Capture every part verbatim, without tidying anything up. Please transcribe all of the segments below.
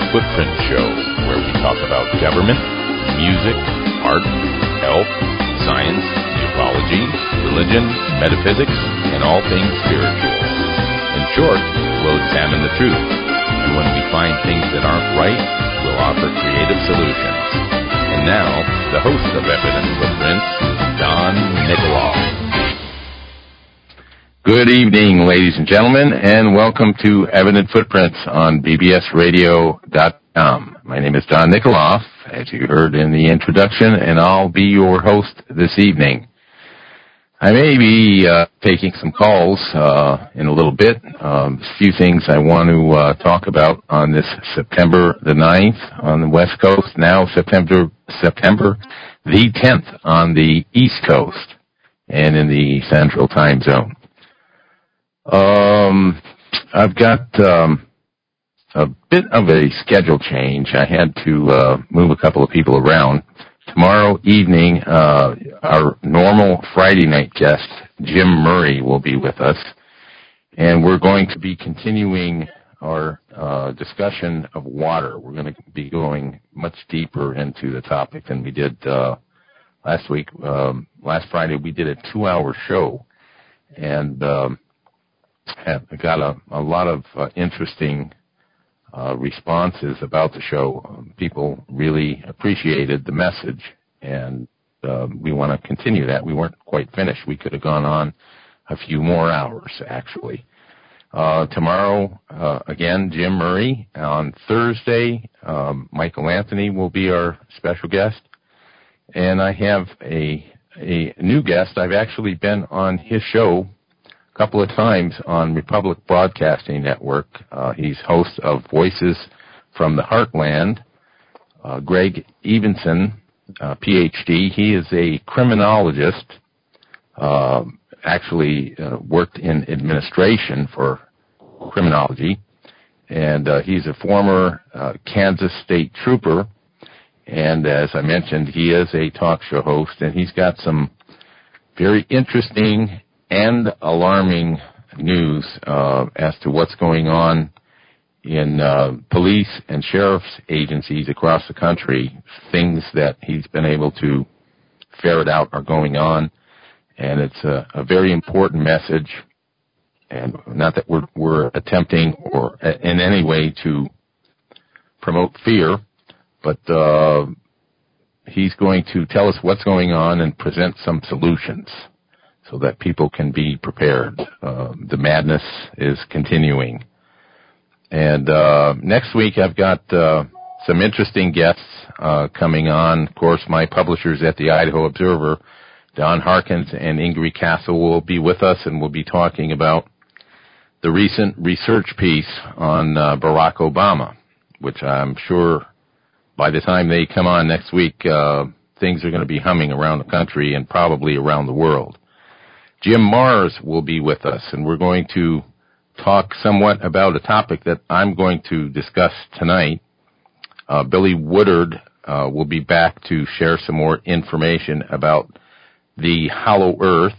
Footprint Show, where we talk about government, music, art, health, science, ufology, religion, metaphysics, and all things spiritual. In short, we'll examine the truth, and when we find things that aren't right, we'll offer creative solutions. And now, the host of Evident Footprints, Don Nikoloff. Good evening, ladies and gentlemen, and welcome to Evident Footprints on B B S radio dot com. My name is Don Nikoloff, as you heard in the introduction, and I'll be your host this evening. I may be uh, taking some calls uh, in a little bit. Um, a few things I want to uh, talk about on this September the ninth on the West Coast, now September September the tenth on the East Coast and in the Central Time Zone. Um, I've got um, a bit of a schedule change. I had to uh, move a couple of people around. Tomorrow evening, uh, our normal Friday night guest, Jim Murray, will be with us, and we're going to be continuing our uh, discussion of water. We're going to be going much deeper into the topic than we did uh, last week. Um, last Friday, we did a two-hour show, and um, have got a, a lot of uh, interesting uh, responses about the show. Um, people really appreciated the message, and uh, we want to continue that. We weren't quite finished. We could have gone on a few more hours, actually. Uh, tomorrow, uh, again, Jim Murray. On Thursday, um, Michael Anthony will be our special guest, and I have a a new guest. I've actually been on his show couple of times on Republic Broadcasting Network. Uh, he's host of Voices from the Heartland. Uh, Greg Evenson, uh, P H D. He is a criminologist, uh, actually uh, worked in administration for criminology, and uh, he's a former uh, Kansas State Trooper, and as I mentioned, he is a talk show host, and he's got some very interesting and alarming news uh, as to what's going on in uh, police and sheriff's agencies across the country. Things that he's been able to ferret out are going on, and it's a, a very important message. And not that we're, we're attempting or in any way to promote fear, but uh, he's going to tell us what's going on and present some solutions so that people can be prepared. Uh, the madness is continuing. And uh, next week I've got uh, some interesting guests uh, coming on. Of course, my publishers at the Idaho Observer, Don Harkins and Ingrid Castle, will be with us, and we'll be talking about the recent research piece on uh, Barack Obama, which I'm sure by the time they come on next week, uh, things are going to be humming around the country and probably around the world. Jim Marrs will be with us, and we're going to talk somewhat about a topic that I'm going to discuss tonight. Uh, Billy Woodard uh, will be back to share some more information about the Hollow Earth,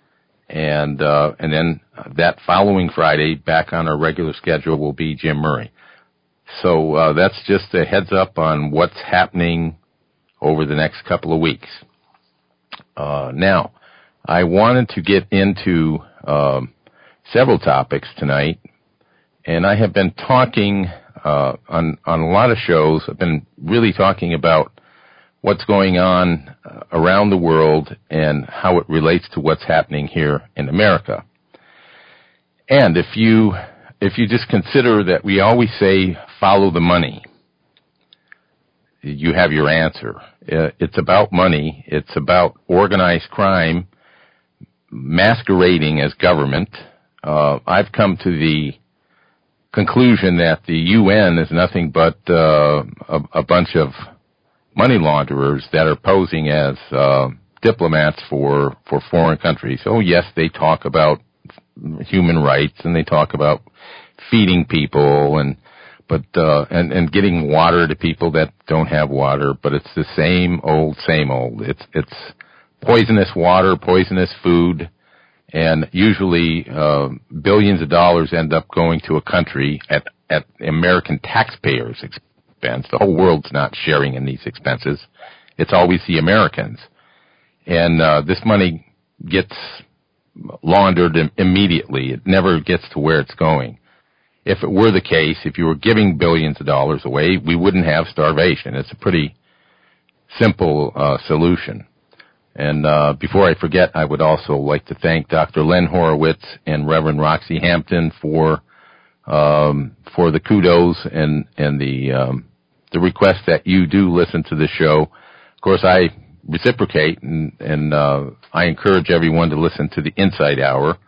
and uh, and then that following Friday, back on our regular schedule, will be Jim Murray. So uh, that's just a heads up on what's happening over the next couple of weeks. Uh, now, I wanted to get into um, several topics tonight, and I have been talking uh, on on a lot of shows. I've been really talking about what's going on uh, around the world and how it relates to what's happening here in America. And if you if you just consider that we always say follow the money, you have your answer. Uh, it's about money. It's about organized crime masquerading as government. Uh, I've come to the conclusion that the U N is nothing but uh, a, a bunch of money launderers that are posing as uh, diplomats for, for foreign countries. Oh, yes, they talk about human rights and they talk about feeding people and but uh, and, and getting water to people that don't have water, but it's the same old, same old. It's it's poisonous water, poisonous food, and usually uh, billions of dollars end up going to a country at, at American taxpayers' expense. The whole world's not sharing in these expenses. It's always the Americans. And uh, this money gets laundered immediately. It never gets to where it's going. If it were the case, if you were giving billions of dollars away, we wouldn't have starvation. It's a pretty simple uh, solution. And uh, before I forget, I would also like to thank Doctor Len Horowitz and Reverend Roxy Hampton for um, for the kudos and and the um, the request that you do listen to the show. Of course, I reciprocate, and, and uh, I encourage everyone to listen to the Insight Hour.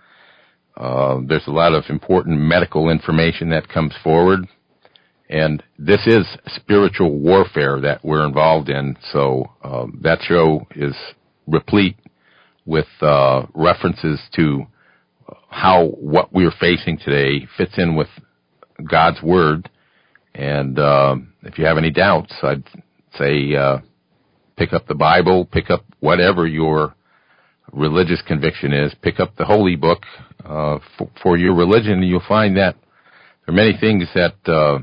Uh, there's a lot of important medical information that comes forward, and this is spiritual warfare that we're involved in, so um, that show is replete with uh, references to how what we're facing today fits in with God's Word, and uh, if you have any doubts, I'd say uh, pick up the Bible, pick up whatever your religious conviction is, pick up the Holy Book uh, for, for your religion, and you'll find that there are many things that uh,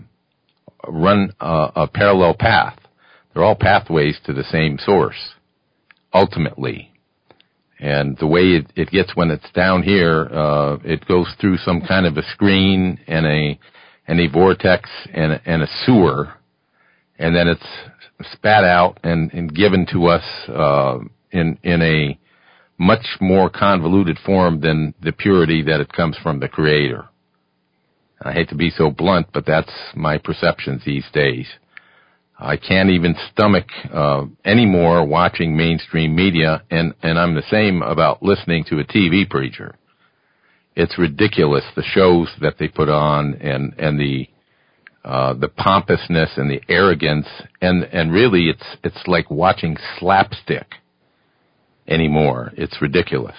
run uh, a parallel path. They're all pathways to the same source, ultimately. And the way it, it gets when it's down here, uh, it goes through some kind of a screen and a and a vortex and a, and a sewer, and then it's spat out and, and given to us uh, in in a much more convoluted form than the purity that it comes from the Creator. I hate to be so blunt, but that's my perceptions these days. I can't even stomach uh, anymore watching mainstream media, and, and I'm the same about listening to a T V preacher. It's ridiculous, the shows that they put on, and, and the uh, the pompousness and the arrogance, and, and really it's it's like watching slapstick anymore. It's ridiculous.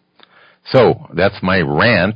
So that's my rant,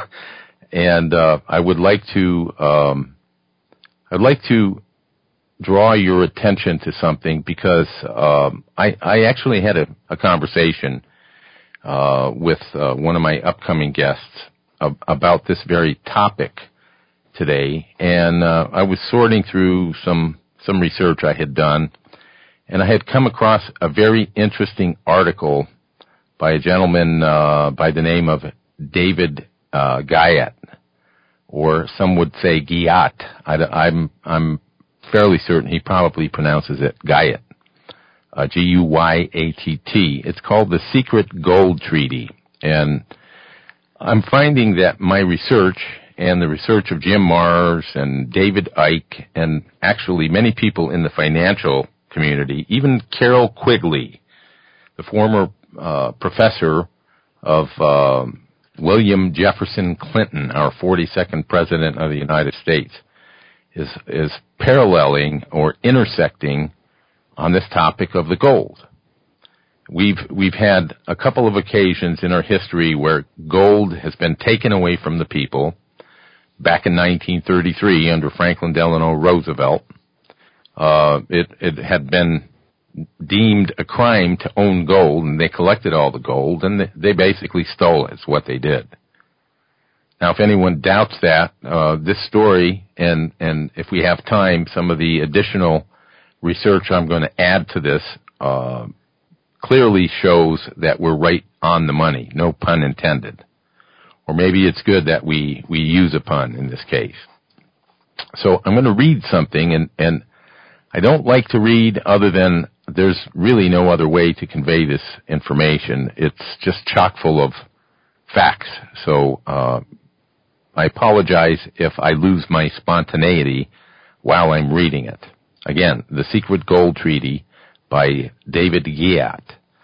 and uh, I would like to um, I'd like to draw your attention to something, because um, I, I actually had a, a conversation uh, with uh, one of my upcoming guests ab- about this very topic today, and uh, I was sorting through some some research I had done, and I had come across a very interesting article by a gentleman uh, by the name of David uh, Guyat, or some would say Guyat. I, I'm I'm fairly certain he probably pronounces it Guyat, uh, G U Y A T T. It's called The Secret Gold Treaty. And I'm finding that my research and the research of Jim Marrs and David Icke, and actually many people in the financial community, even Carol Quigley, the former uh, professor of uh, William Jefferson Clinton, our forty-second president of the United States, is is paralleling or intersecting on this topic of the gold. We've we've had a couple of occasions in our history where gold has been taken away from the people. Back in nineteen thirty-three, under Franklin Delano Roosevelt, uh, it it had been deemed a crime to own gold, and they collected all the gold, and they, they basically stole it. It's what they did. Now, if anyone doubts that, uh, this story, and, and if we have time, some of the additional research I'm going to add to this uh, clearly shows that we're right on the money, no pun intended. Or maybe it's good that we, we use a pun in this case. So I'm going to read something, and, and I don't like to read other than there's really no other way to convey this information. It's just chock full of facts. So uh I apologize if I lose my spontaneity while I'm reading it. Again, The Secret Gold Treaty by David Guyat.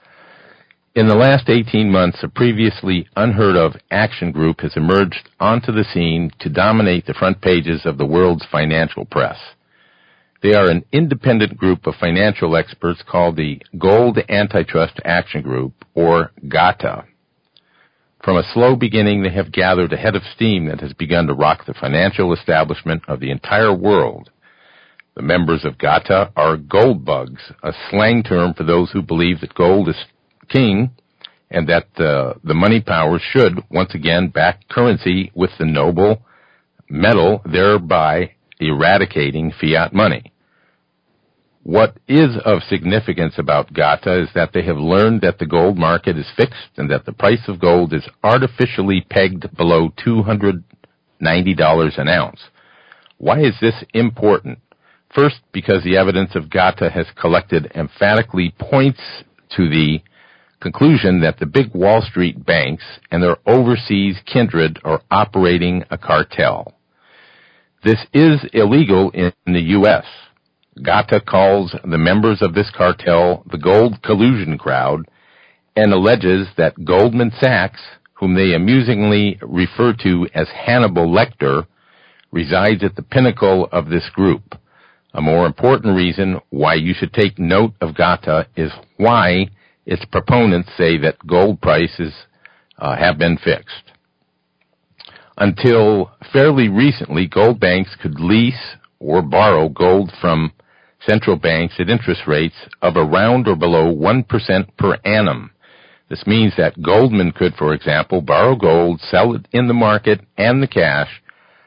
In the last eighteen months, a previously unheard of action group has emerged onto the scene to dominate the front pages of the world's financial press. They are an independent group of financial experts called the Gold Antitrust Action Group, or GATA. From a slow beginning, they have gathered a head of steam that has begun to rock the financial establishment of the entire world. The members of GATA are gold bugs, a slang term for those who believe that gold is king and that uh, the money powers should once again back currency with the noble metal, thereby eradicating fiat money. What is of significance about GATA is that they have learned that the gold market is fixed and that the price of gold is artificially pegged below two hundred ninety dollars an ounce. Why is this important? First, because the evidence of GATA has collected emphatically points to the conclusion that the big Wall Street banks and their overseas kindred are operating a cartel. This is illegal in the U S GATA calls the members of this cartel the gold collusion crowd and alleges that Goldman Sachs, whom they amusingly refer to as Hannibal Lecter, resides at the pinnacle of this group. A more important reason why you should take note of GATA is why its proponents say that gold prices uh, have been fixed. Until fairly recently, gold banks could lease or borrow gold from central banks at interest rates of around or below one percent per annum. This means that Goldman could, for example, borrow gold, sell it in the market and the cash.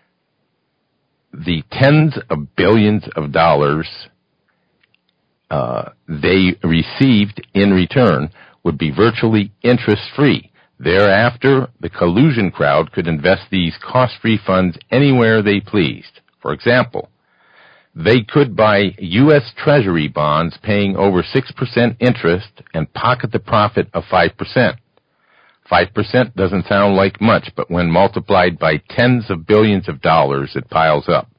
The tens of billions of dollars uh, they received in return would be virtually interest-free. Thereafter, the collusion crowd could invest these cost-free funds anywhere they pleased. For example, they could buy U S Treasury bonds paying over six percent interest and pocket the profit of five percent. five percent doesn't sound like much, but when multiplied by tens of billions of dollars, it piles up.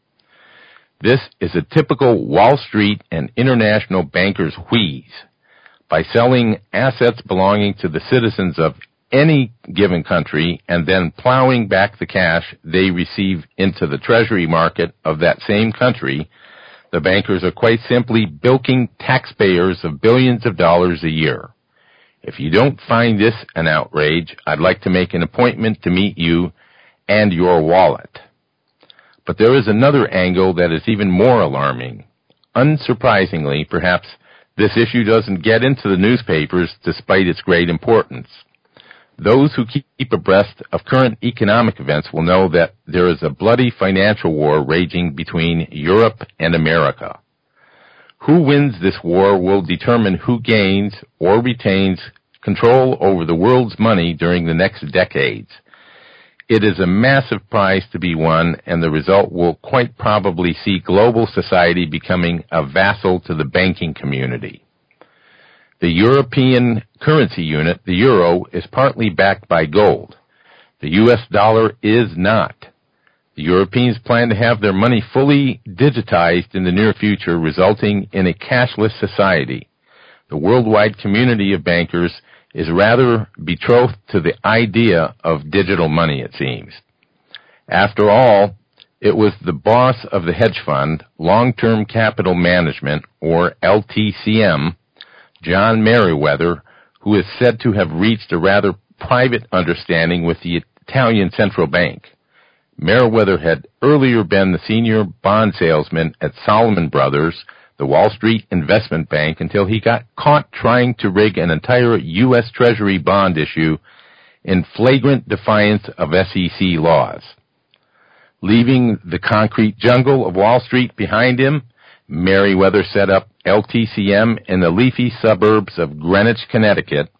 This is a typical Wall Street and international bankers' wheeze. By selling assets belonging to the citizens of any given country and then plowing back the cash they receive into the treasury market of that same country, the bankers are quite simply bilking taxpayers of billions of dollars a year. If you don't find this an outrage, I'd like to make an appointment to meet you and your wallet. But there is another angle that is even more alarming. Unsurprisingly, perhaps this issue doesn't get into the newspapers despite its great importance. Those who keep abreast of current economic events will know that there is a bloody financial war raging between Europe and America. Who wins this war will determine who gains or retains control over the world's money during the next decades. It is a massive prize to be won, and the result will quite probably see global society becoming a vassal to the banking community. The European currency unit, the euro, is partly backed by gold. The U S dollar is not. The Europeans plan to have their money fully digitized in the near future, resulting in a cashless society. The worldwide community of bankers is rather betrothed to the idea of digital money, it seems. After all, it was the boss of the hedge fund, Long-Term Capital Management, or L T C M, John Meriwether, who is said to have reached a rather private understanding with the Italian Central Bank. Meriwether had earlier been the senior bond salesman at Salomon Brothers, the Wall Street investment bank, until he got caught trying to rig an entire U S Treasury bond issue in flagrant defiance of S E C laws. Leaving the concrete jungle of Wall Street behind him, Meriwether set up L T C M in the leafy suburbs of Greenwich, Connecticut,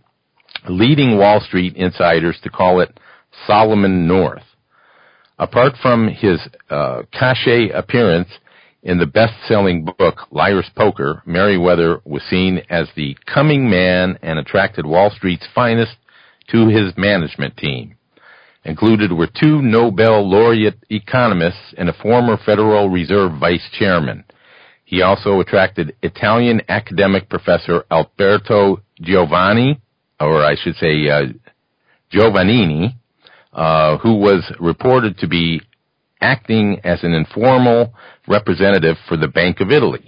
leading Wall Street insiders to call it Solomon North. Apart from his uh, cachet appearance in the best-selling book Liar's Poker, Meriwether was seen as the coming man and attracted Wall Street's finest to his management team. Included were two Nobel laureate economists and a former Federal Reserve vice chairman. He also attracted Italian academic professor Alberto Giovanni, or I should say uh, Giovannini, uh, who was reported to be acting as an informal representative for the Bank of Italy.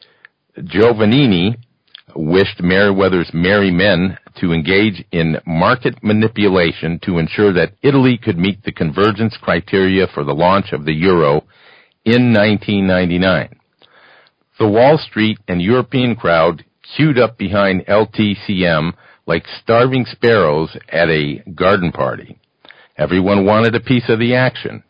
Giovannini wished Meriwether's merry men to engage in market manipulation to ensure that Italy could meet the convergence criteria for the launch of the euro in nineteen ninety-nine. The Wall Street and European crowd queued up behind L T C M like starving sparrows at a garden party. Everyone wanted a piece of the action.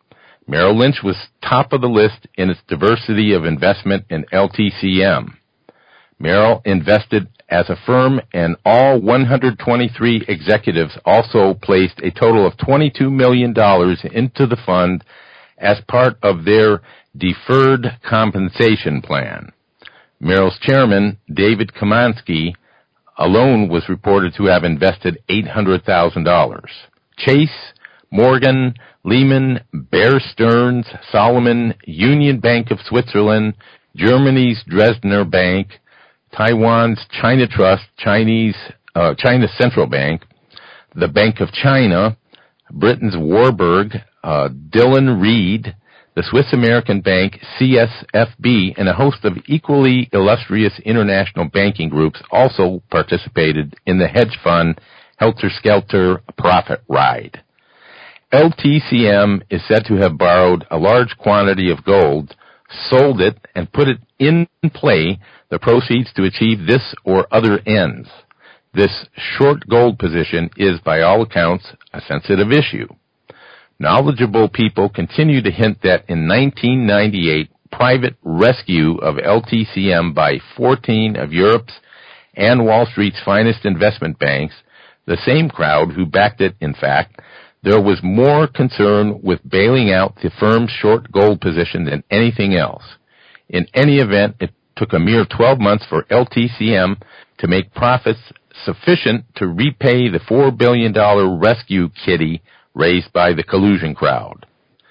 Merrill Lynch was top of the list in its diversity of investment in L T C M. Merrill invested as a firm, and all one hundred twenty-three executives also placed a total of twenty-two million dollars into the fund as part of their deferred compensation plan. Merrill's chairman, David Kamansky, alone was reported to have invested eight hundred thousand dollars. Chase, Morgan, Lehman, Bear Stearns, Solomon, Union Bank of Switzerland, Germany's Dresdner Bank, Taiwan's China Trust, Chinese uh, China Central Bank, the Bank of China, Britain's Warburg, uh, Dillon Reed, the Swiss American Bank, C S F B, and a host of equally illustrious international banking groups also participated in the hedge fund Helter Skelter profit ride. L T C M is said to have borrowed a large quantity of gold, sold it, and put it in play, the proceeds to achieve this or other ends. This short gold position is, by all accounts, a sensitive issue. Knowledgeable people continue to hint that in nineteen ninety-eight, private rescue of L T C M by fourteen of Europe's and Wall Street's finest investment banks, the same crowd who backed it, in fact, there was more concern with bailing out the firm's short gold position than anything else. In any event, it took a mere twelve months for L T C M to make profits sufficient to repay the four billion dollars rescue kitty raised by the collusion crowd.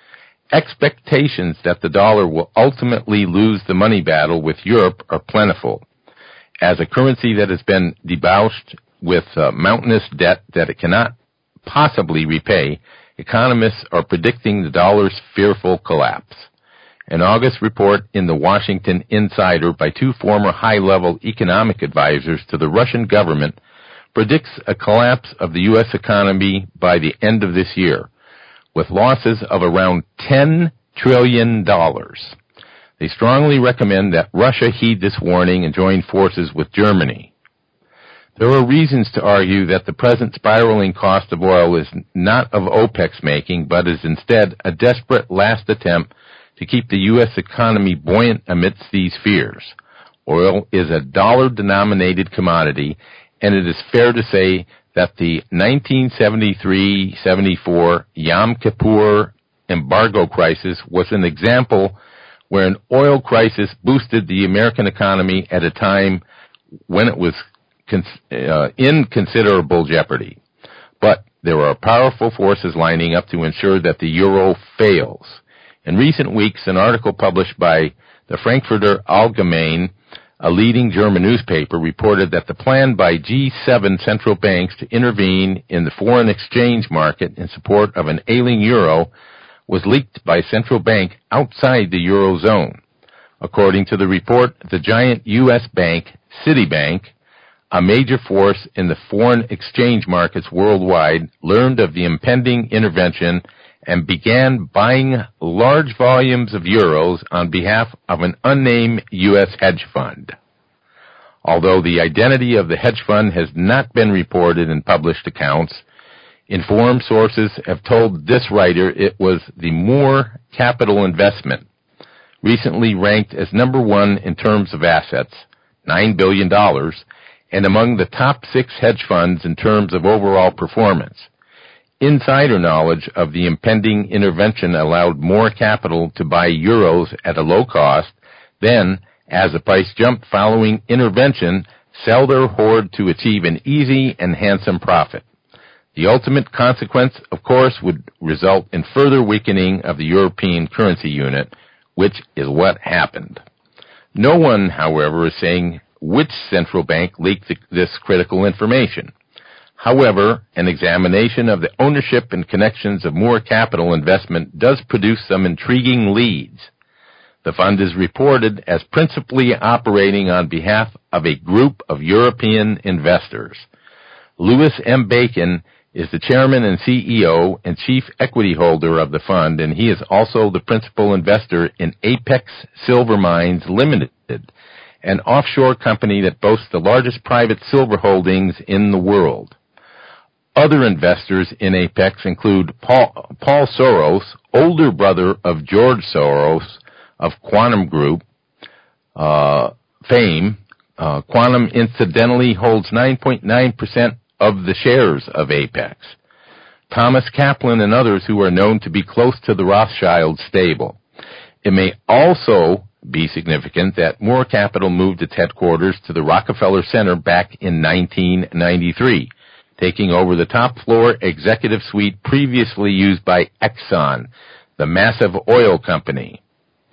Expectations that the dollar will ultimately lose the money battle with Europe are plentiful. As a currency that has been debauched with uh, mountainous debt that it cannot possibly repay, economists are predicting the dollar's fearful collapse. An August report in the Washington Insider by two former high-level economic advisors to the Russian government predicts a collapse of the U S economy by the end of this year, with losses of around ten trillion dollars. They strongly recommend that Russia heed this warning and join forces with Germany. There are reasons to argue that the present spiraling cost of oil is not of OPEC's making, but is instead a desperate last attempt to keep the U S economy buoyant amidst these fears. Oil is a dollar-denominated commodity, and it is fair to say that the nineteen seventy-three seventy-four Yom Kippur embargo crisis was an example where an oil crisis boosted the American economy at a time when it was cons- uh, in considerable jeopardy. But there are powerful forces lining up to ensure that the euro fails. In recent weeks, an article published by the Frankfurter Allgemeine, a leading German newspaper, reported that the plan by G seven central banks to intervene in the foreign exchange market in support of an ailing euro was leaked by a central bank outside the Eurozone. According to the report, the giant U S bank, Citibank, a major force in the foreign exchange markets worldwide, learned of the impending intervention and began buying large volumes of euros on behalf of an unnamed U S hedge fund. Although the identity of the hedge fund has not been reported in published accounts, informed sources have told this writer it was the Moore Capital Investment, recently ranked as number one in terms of assets, nine billion dollars, and among the top six hedge funds in terms of overall performance. Insider knowledge of the impending intervention allowed more capital to buy euros at a low cost, then, as the price jumped following intervention, sell their hoard to achieve an easy and handsome profit. The ultimate consequence, of course, would result in further weakening of the European currency unit, which is what happened. No one, however, is saying which central bank leaked this critical information. However, an examination of the ownership and connections of Moore Capital Investment does produce some intriguing leads. The fund is reported as principally operating on behalf of a group of European investors. Louis M. Bacon is the chairman and C E O and chief equity holder of the fund, and he is also the principal investor in Apex Silver Mines Limited, an offshore company that boasts the largest private silver holdings in the world. Other investors in Apex include Paul, Paul Soros, older brother of George Soros of Quantum Group uh, fame. Uh, Quantum incidentally holds nine point nine percent of the shares of Apex. Thomas Kaplan and others who are known to be close to the Rothschild stable. It may also be significant that Moore Capital moved its headquarters to the Rockefeller Center back in nineteen ninety-three, taking over the top floor executive suite previously used by Exxon, the massive oil company.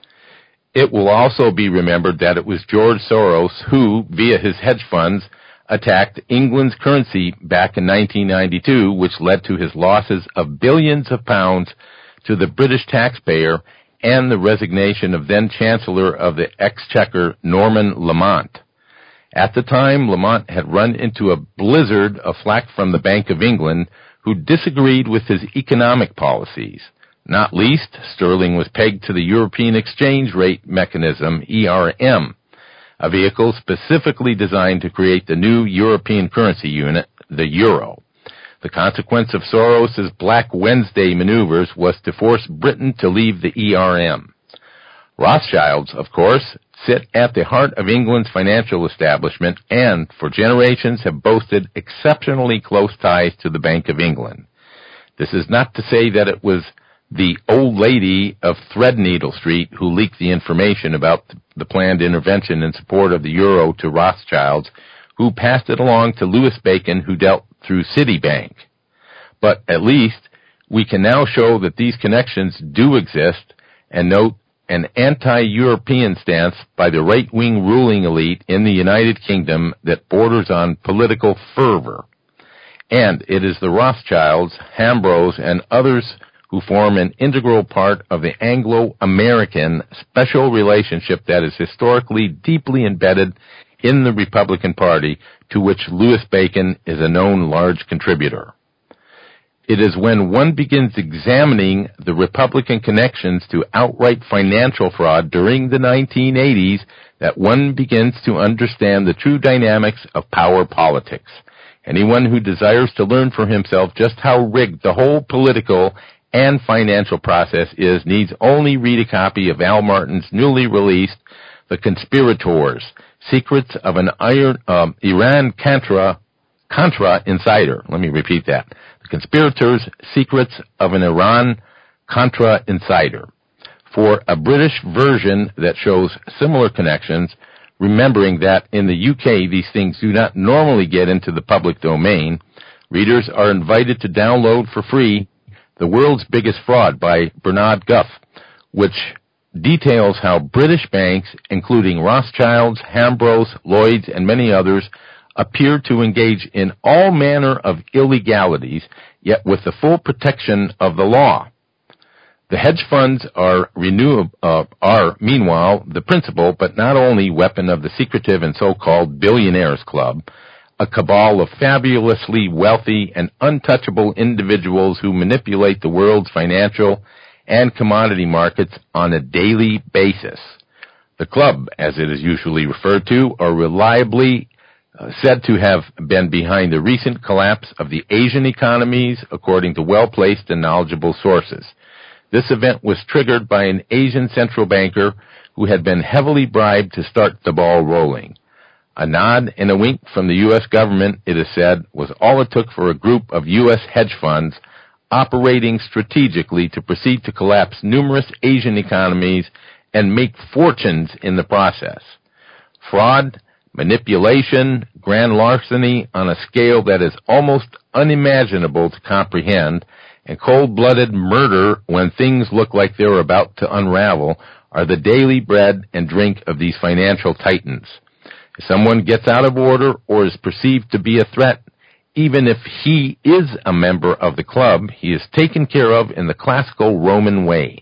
It will also be remembered that it was George Soros who, via his hedge funds, attacked England's currency back in nineteen ninety-two, which led to his losses of billions of pounds to the British taxpayer and the resignation of then-Chancellor of the Exchequer, Norman Lamont. At the time, Lamont had run into a blizzard of flack from the Bank of England, who disagreed with his economic policies. Not least, sterling was pegged to the European Exchange Rate Mechanism, E R M, a vehicle specifically designed to create the new European currency unit, the euro. The consequence of Soros's Black Wednesday maneuvers was to force Britain to leave the E R M. Rothschilds, of course, sit at the heart of England's financial establishment and, for generations, have boasted exceptionally close ties to the Bank of England. This is not to say that it was the old lady of Threadneedle Street who leaked the information about the planned intervention in support of the euro to Rothschilds, who passed it along to Louis Bacon, who dealt through Citibank. But at least we can now show that these connections do exist, and note an anti-European stance by the right-wing ruling elite in the United Kingdom that borders on political fervor. And it is the Rothschilds, Hambros, and others who form an integral part of the Anglo-American special relationship that is historically deeply embedded in the Republican Party, to which Louis Bacon is a known large contributor. It is when one begins examining the Republican connections to outright financial fraud during the nineteen eighties that one begins to understand the true dynamics of power politics. Anyone who desires to learn for himself just how rigged the whole political and financial process is needs only read a copy of Al Martin's newly released The Conspirators, Secrets of an Iron, um, Iran-Contra Contra Insider. Let me repeat that. The Conspirators, Secrets of an Iran-Contra Insider. For a British version that shows similar connections, remembering that in the U K these things do not normally get into the public domain, readers are invited to download for free The World's Biggest Fraud by Bernard Guff, which details how British banks, including Rothschilds, Hambros, Lloyds, and many others, appear to engage in all manner of illegalities, yet with the full protection of the law. The hedge funds are, renew, uh, are, meanwhile, the principal but not only weapon of the secretive and so-called billionaires club, a cabal of fabulously wealthy and untouchable individuals who manipulate the world's financial and commodity markets on a daily basis. The club, as it is usually referred to, are reliably uh, said to have been behind the recent collapse of the Asian economies, according to well-placed and knowledgeable sources. This event was triggered by an Asian central banker who had been heavily bribed to start the ball rolling. A nod and a wink from the U S government, it is said, was all it took for a group of U S hedge funds operating strategically to proceed to collapse numerous Asian economies and make fortunes in the process. Fraud, manipulation, grand larceny on a scale that is almost unimaginable to comprehend, and cold-blooded murder when things look like they're about to unravel are the daily bread and drink of these financial titans. If someone gets out of order or is perceived to be a threat, even if he is a member of the club, he is taken care of in the classical Roman way.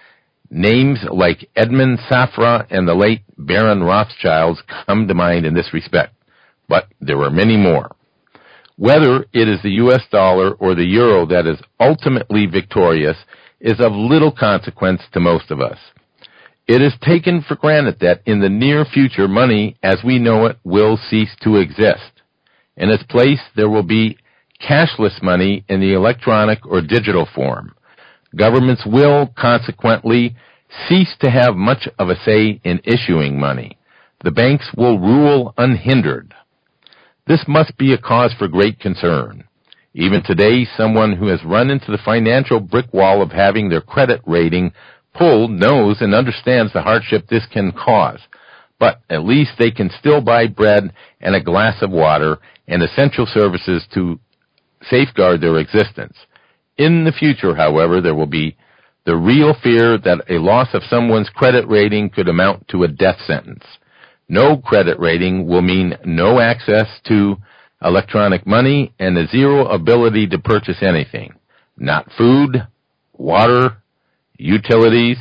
Names like Edmund Safra and the late Baron Rothschilds come to mind in this respect, but there are many more. Whether it is the U S dollar or the euro that is ultimately victorious is of little consequence to most of us. It is taken for granted that in the near future money as we know it will cease to exist. In its place there will be cashless money in the electronic or digital form. Governments will, consequently, cease to have much of a say in issuing money. The banks will rule unhindered. This must be a cause for great concern. Even today, someone who has run into the financial brick wall of having their credit rating pulled knows and understands the hardship this can cause. But at least they can still buy bread and a glass of water and essential services to safeguard their existence. In the future, however, there will be the real fear that a loss of someone's credit rating could amount to a death sentence. No credit rating will mean no access to electronic money and a zero ability to purchase anything. Not food, water, utilities,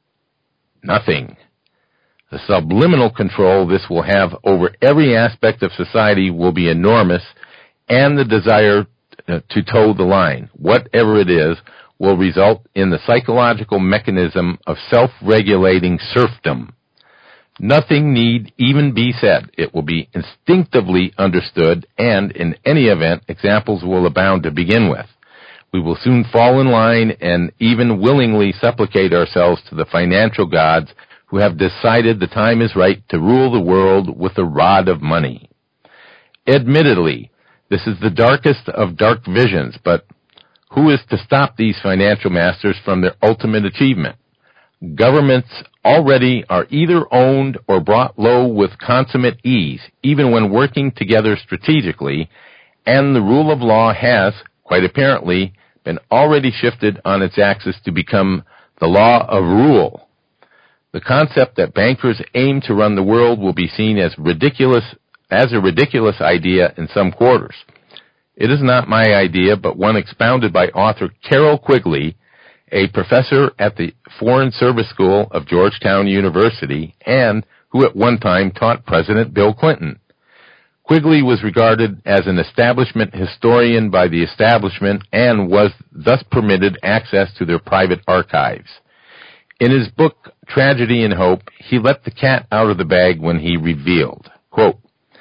nothing. The subliminal control this will have over every aspect of society will be enormous, and the desire to toe the line, whatever it is, will result in the psychological mechanism of self-regulating serfdom. Nothing need even be said. It will be instinctively understood, and in any event, examples will abound to begin with. We will soon fall in line and even willingly supplicate ourselves to the financial gods who have decided the time is right to rule the world with the rod of money. Admittedly, this is the darkest of dark visions, but who is to stop these financial masters from their ultimate achievement? Governments already are either owned or brought low with consummate ease, even when working together strategically, and the rule of law has, quite apparently, been already shifted on its axis to become the law of rule. The concept that bankers aim to run the world will be seen as ridiculous, as a ridiculous idea in some quarters. It is not my idea, but one expounded by author Carroll Quigley, a professor at the Foreign Service School of Georgetown University, and who at one time taught President Bill Clinton. Quigley was regarded as an establishment historian by the establishment and was thus permitted access to their private archives. In his book, Tragedy and Hope, he let the cat out of the bag when he revealed, quote,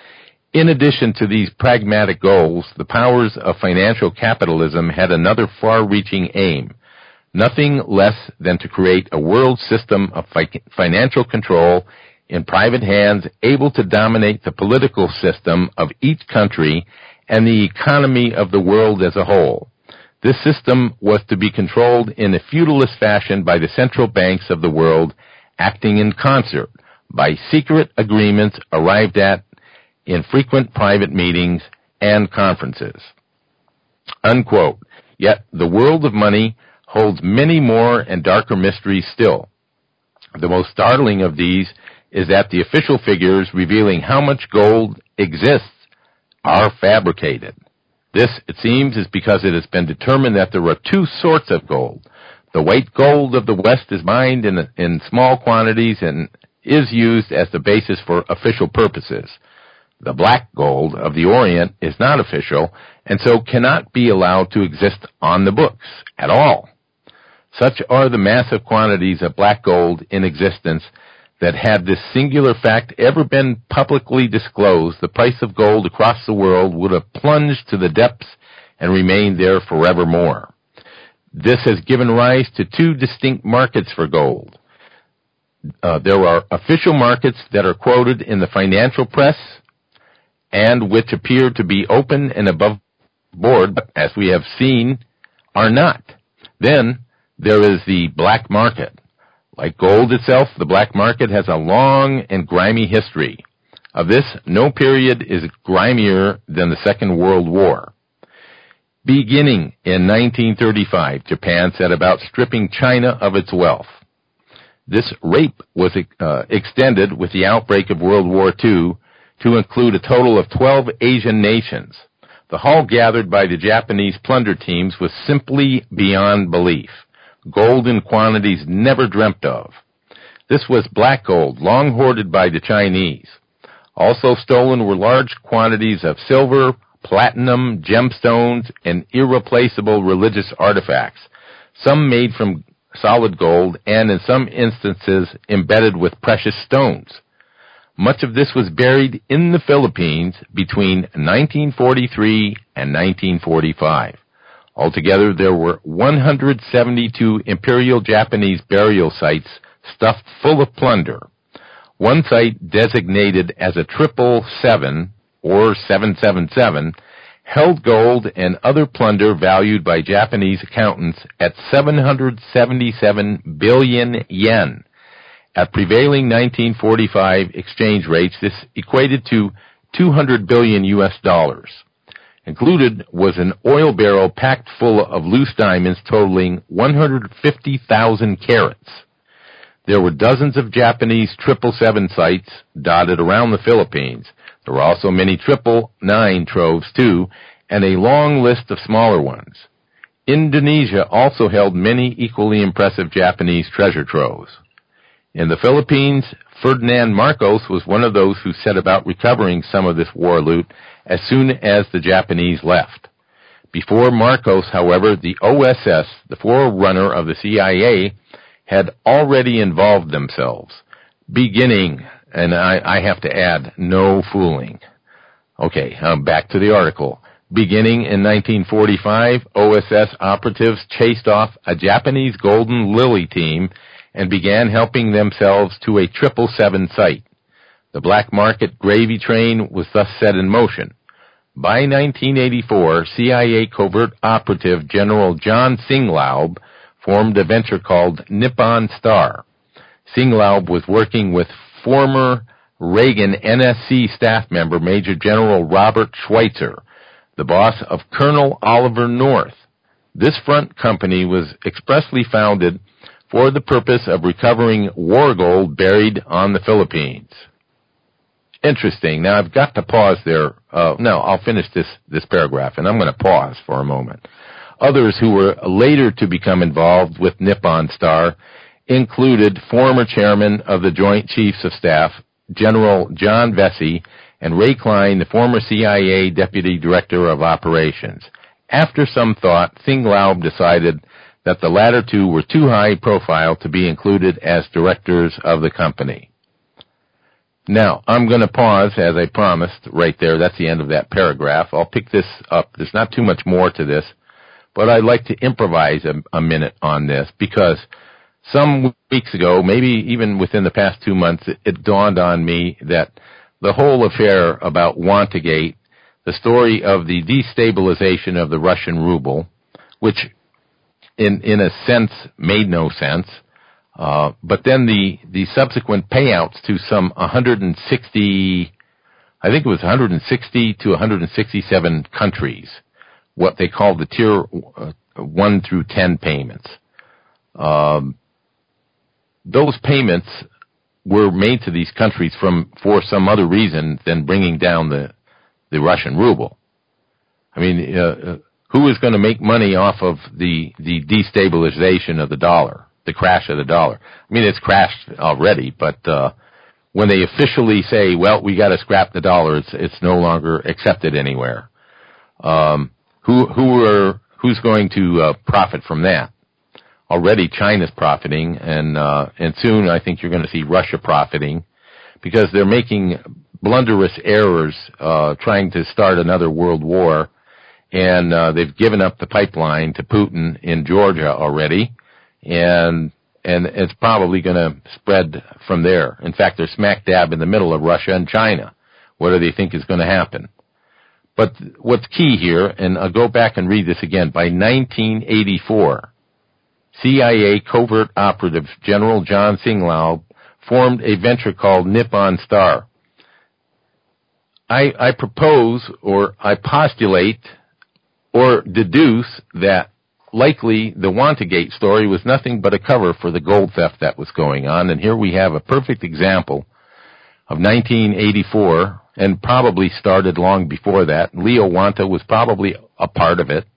"In addition to these pragmatic goals, the powers of financial capitalism had another far-reaching aim, nothing less than to create a world system of fi- financial control in private hands able to dominate the political system of each country and the economy of the world as a whole. This system was to be controlled in a feudalist fashion by the central banks of the world, acting in concert, by secret agreements arrived at in frequent private meetings and conferences." Unquote. Yet the world of money holds many more and darker mysteries still. The most startling of these is that the official figures revealing how much gold exists are fabricated. This, it seems, is because it has been determined that there are two sorts of gold. The white gold of the West is mined in, in small quantities and is used as the basis for official purposes. The black gold of the Orient is not official and so cannot be allowed to exist on the books at all. Such are the massive quantities of black gold in existence that had this singular fact ever been publicly disclosed, the price of gold across the world would have plunged to the depths and remained there forevermore. This has given rise to two distinct markets for gold. Uh, there are official markets that are quoted in the financial press and which appear to be open and above board, but as we have seen, are not. Then there is the black market. Like gold itself, the black market has a long and grimy history. Of this, no period is grimier than the Second World War. Beginning in nineteen thirty-five, Japan set about stripping China of its wealth. This rape was uh, extended with the outbreak of World War Two to include a total of twelve Asian nations. The haul gathered by the Japanese plunder teams was simply beyond belief. Gold in quantities never dreamt of. This was black gold, long hoarded by the Chinese. Also stolen were large quantities of silver, platinum, gemstones, and irreplaceable religious artifacts, some made from solid gold and in some instances embedded with precious stones. Much of this was buried in the Philippines between nineteen forty-three and nineteen forty-five. Altogether, there were one hundred seventy-two Imperial Japanese burial sites stuffed full of plunder. One site, designated as a triple seven or seven seven seven, held gold and other plunder valued by Japanese accountants at seven hundred seventy-seven billion yen. At prevailing nineteen forty-five exchange rates, this equated to two hundred billion U S dollars. Included was an oil barrel packed full of loose diamonds totaling one hundred fifty thousand carats. There were dozens of Japanese triple seven sites dotted around the Philippines. There were also many triple nine troves, too, and a long list of smaller ones. Indonesia also held many equally impressive Japanese treasure troves. In the Philippines, Ferdinand Marcos was one of those who set about recovering some of this war loot as soon as the Japanese left. Before Marcos, however, the O S S, the forerunner of the C I A, had already involved themselves, beginning, and I, I have to add, no fooling. Okay, um, back to the article. Beginning in nineteen forty-five, O S S operatives chased off a Japanese Golden Lily team and began helping themselves to a triple seven site. The black market gravy train was thus set in motion. By nineteen eighty-four, C I A covert operative General John Singlaub formed a venture called Nippon Star. Singlaub was working with former Reagan N S C staff member Major General Robert Schweitzer, the boss of Colonel Oliver North. This front company was expressly founded for the purpose of recovering war gold buried on the Philippines. Interesting. Now, I've got to pause there. Uh, no, I'll finish this, this paragraph, and I'm going to pause for a moment. Others who were later to become involved with Nippon Star included former chairman of the Joint Chiefs of Staff, General John Vesey, and Ray Klein, the former C I A Deputy Director of Operations. After some thought, Singlaub decided that the latter two were too high profile to be included as directors of the company. Now, I'm going to pause, as I promised, right there. That's the end of that paragraph. I'll pick this up. There's not too much more to this, but I'd like to improvise a, a minute on this, because some weeks ago, maybe even within the past two months, it, it dawned on me that the whole affair about Wantagate, the story of the destabilization of the Russian ruble, which in in a sense made no sense, uh, but then the, the subsequent payouts to some one hundred sixty, I think it was one hundred sixty to one hundred sixty-seven countries, what they call the tier uh, one through ten payments. Um, those payments were made to these countries from for some other reason than bringing down the the Russian ruble. I mean, uh, who is going to make money off of the the destabilization of the dollar, the crash of the dollar? I mean, it's crashed already, but uh, when they officially say, "Well, we got to scrap the dollar," it's it's no longer accepted anywhere. Um, who who are who's going to uh, profit from that? Already, China's profiting, and uh, and soon I think you're going to see Russia profiting, because they're making blunderous errors, uh, trying to start another world war. And uh, they've given up the pipeline to Putin in Georgia already, and and it's probably going to spread from there. In fact, they're smack dab in the middle of Russia and China. What do they think is going to happen? But what's key here, and I'll go back and read this again, by nineteen eighty-four, C I A covert operative General John Singlaub formed a venture called Nippon Star. I, I propose, or I postulate, or deduce that likely the Wantagate story was nothing but a cover for the gold theft that was going on. And here we have a perfect example of nineteen eighty-four, and probably started long before that. Leo Wanta was probably a part of it.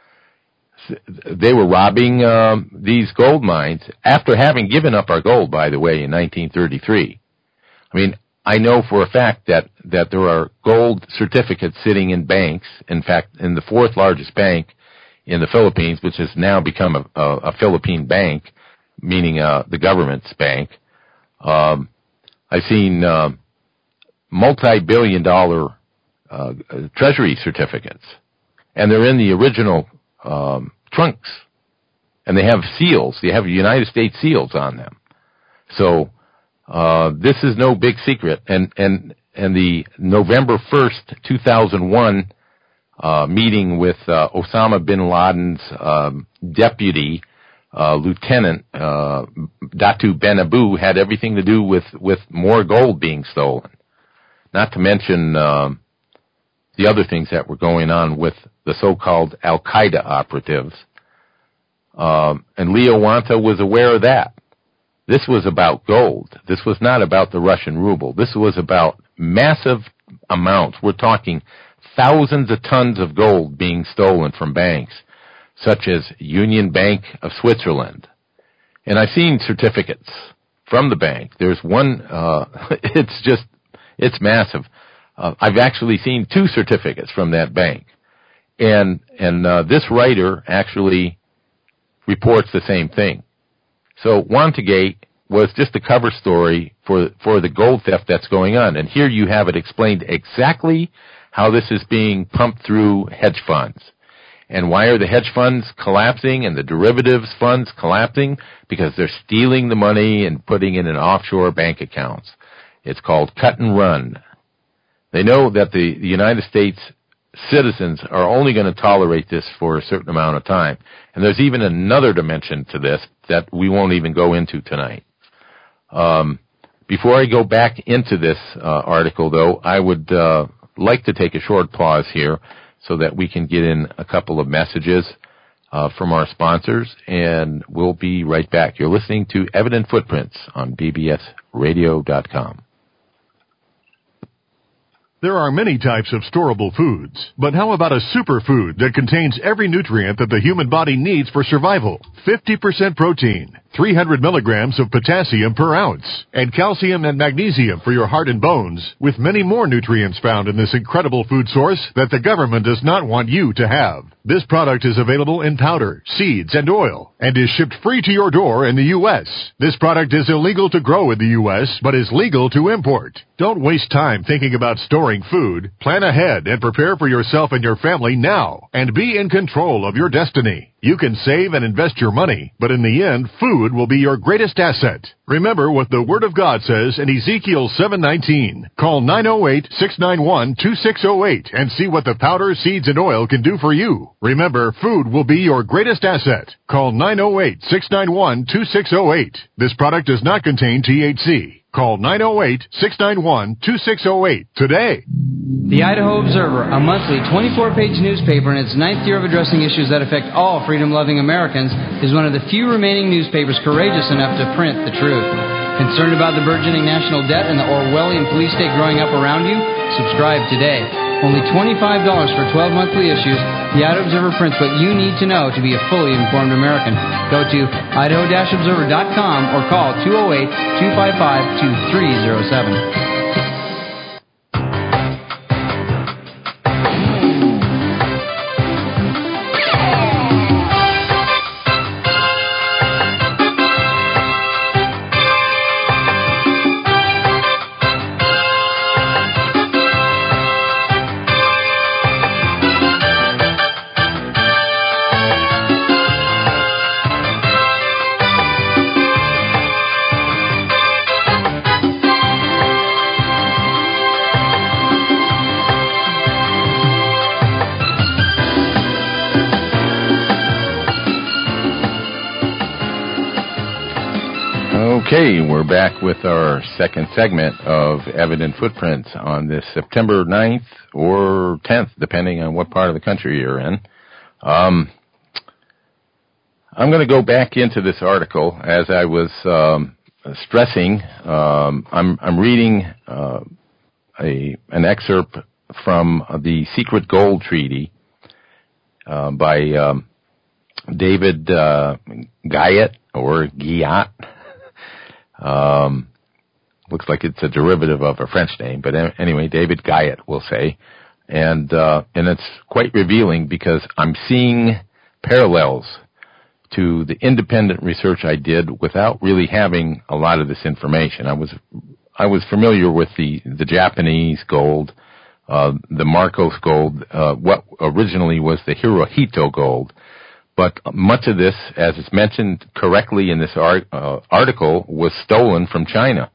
They were robbing um, these gold mines after having given up our gold, by the way, in nineteen thirty-three. I mean, I know for a fact that, that there are gold certificates sitting in banks, in fact, in the fourth largest bank in the Philippines, which has now become a, a, a Philippine bank, meaning uh, the government's bank. Um, I've seen uh, multi-billion dollar uh, treasury certificates. And they're in the original um, trunks. And they have seals. They have United States seals on them. So uh, this is no big secret. And, and, and the November first, two thousand one uh, meeting with uh, Osama bin Laden's um, deputy, uh, Lieutenant uh, Datu Ben Abu, had everything to do with, with more gold being stolen. Not to mention um, the other things that were going on with the so-called Al-Qaeda operatives. Um, and Leo Wanta was aware of that. This was about gold. This was not about the Russian ruble. This was about massive amounts. We're talking thousands of tons of gold being stolen from banks, such as Union Bank of Switzerland. And I've seen certificates from the bank. There's one, uh, it's just, it's massive. Uh, I've actually seen two certificates from that bank. And, and, uh, this writer actually reports the same thing. So Wantagate was just a cover story for, for the gold theft that's going on. And here you have it explained exactly how this is being pumped through hedge funds. And why are the hedge funds collapsing and the derivatives funds collapsing? Because they're stealing the money and putting it in offshore bank accounts. It's called cut and run. They know that the, the United States citizens are only going to tolerate this for a certain amount of time. And there's even another dimension to this that we won't even go into tonight. Um, before I go back into this uh, article, though, I would uh, like to take a short pause here so that we can get in a couple of messages uh, from our sponsors, and we'll be right back. You're listening to Evident Footprints on B B S radio dot com. There are many types of storable foods, but how about a superfood that contains every nutrient that the human body needs for survival? fifty percent protein, three hundred milligrams of potassium per ounce, and calcium and magnesium for your heart and bones, with many more nutrients found in this incredible food source that the government does not want you to have. This product is available in powder, seeds, and oil, and is shipped free to your door in the U S This product is illegal to grow in the U S, but is legal to import. Don't waste time thinking about storing food. Plan ahead and prepare for yourself and your family now, and be in control of your destiny. You can save and invest your money, but in the end, food will be your greatest asset. Remember what the Word of God says in Ezekiel seven nineteen. Call nine oh eight, six nine one, two six oh eight and see what the powder, seeds, and oil can do for you. Remember, food will be your greatest asset. Call nine oh eight, six nine one, two six oh eight. This product does not contain T H C. Call nine oh eight, six nine one, two six oh eight today. The Idaho Observer, a monthly twenty-four page newspaper in its ninth year of addressing issues that affect all freedom-loving Americans, is one of the few remaining newspapers courageous enough to print the truth. Concerned about the burgeoning national debt and the Orwellian police state growing up around you? Subscribe today. Only twenty-five dollars for twelve monthly issues. The Idaho Observer prints what you need to know to be a fully informed American. Go to idaho dash observer dot com or call two oh eight, two five five, two three oh seven. Okay, we're back with our second segment of Evident Footprints on this September ninth or tenth, depending on what part of the country you're in. Um, I'm going to go back into this article as I was um, stressing. Um, I'm, I'm reading uh, a an excerpt from the Secret Gold Treaty uh, by um, David uh, Guyot or Guillat. Um, looks like it's a derivative of a French name, but anyway, David Guyot, we'll say. And, uh, and it's quite revealing because I'm seeing parallels to the independent research I did without really having a lot of this information. I was, I was familiar with the, the Japanese gold, uh, the Marcos gold, uh, what originally was the Hirohito gold. But much of this, as it's mentioned correctly in this art, uh, article, was stolen from China.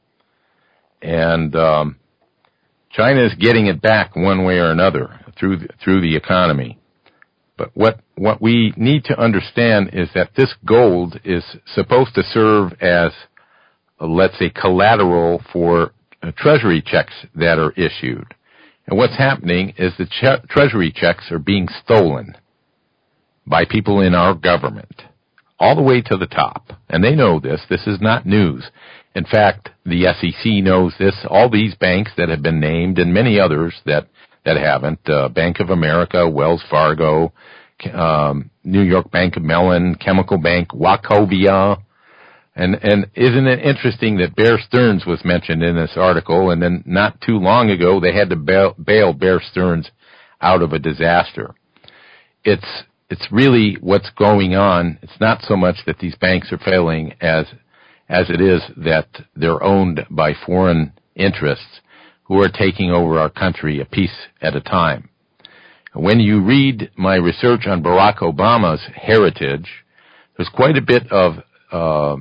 And um, China is getting it back one way or another through the, through the economy. But what, what we need to understand is that this gold is supposed to serve as, uh, let's say, collateral for uh, treasury checks that are issued. And what's happening is the che- treasury checks are being stolen by people in our government, all the way to the top. And they know this. This is not news. In fact, the S E C knows this. All these banks that have been named, and many others that, that haven't, uh, Bank of America, Wells Fargo, um, New York Bank of Mellon, Chemical Bank, Wachovia. And, and isn't it interesting that Bear Stearns was mentioned in this article, and then not too long ago they had to bail, bail Bear Stearns out of a disaster. It's It's really what's going on. It's not so much that these banks are failing as as it is that they're owned by foreign interests who are taking over our country a piece at a time. When you read my research on Barack Obama's heritage, there's quite a bit of uh,